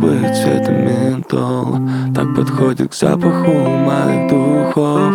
Губы цвета ментола так подходит к запаху моих духов.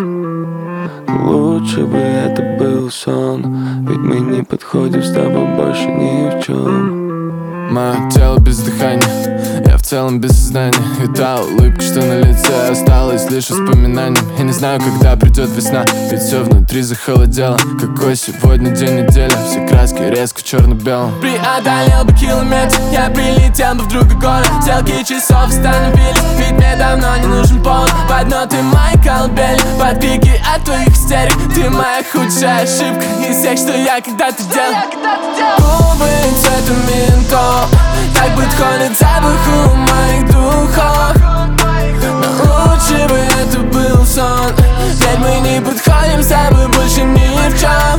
Лучше бы это был сон, ведь мы не подходим с тобой больше ни в чем. Мое тело без дыхания, я в целом без сознания. И та улыбка, что на лице, осталась лишь воспоминанием. Я не знаю, когда придет весна, ведь все внутри захолодело. Какой сегодня день недели, все краски резко в черно-белом. Преодолел бы километр, я прилетел бы в другой город. Стрелки часов остановились, ведь мне давно не нужен повод. В одно ты моя колыбель, под крики от твоих истерик. Ты моя худшая ошибка из всех, что я когда-то делал. Губы цвета ментола так подходит запаху моих духов. Но лучше бы это был сон, ведь мы не подходим с тобой больше ни в чем.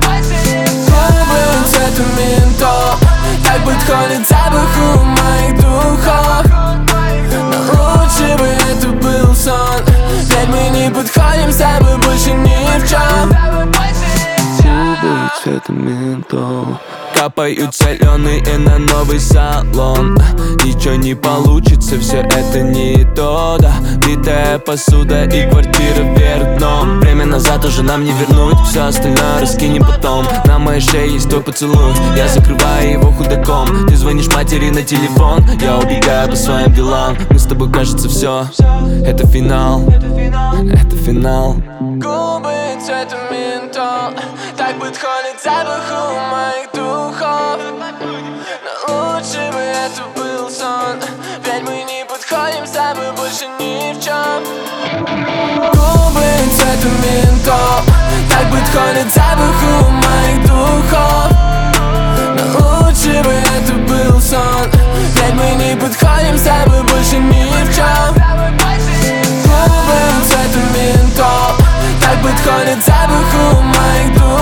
Губы цвета ментола так подходит запаху моих духов. Но лучше бы это был сон, ведь мы не подходим с тобой больше ни в чем. Губы цвета ментола капают соленые на новый салон. Ничего не получится, все это не то, да. Битая посуда и квартира вверх дном. Время назад уже нам не вернуть, все остальное раскинем потом. На моей шее есть твой поцелуй, я закрываю его худаком. Ты звонишь матери на телефон, я убегаю по своим делам. Мы с тобой, кажется, все, это финал, это финал. Губы цвета ментола так подходит запаху моих духов. Но лучше бы это был сон, ведь мы не подходим с тобой больше ни в чем. Губы цвета ментола так подходит запаху моих духов. Но лучше бы это был сон, ведь мы не подходим с тобой больше ни в чем. Губы цвета ментола так подходит запаху моих духов.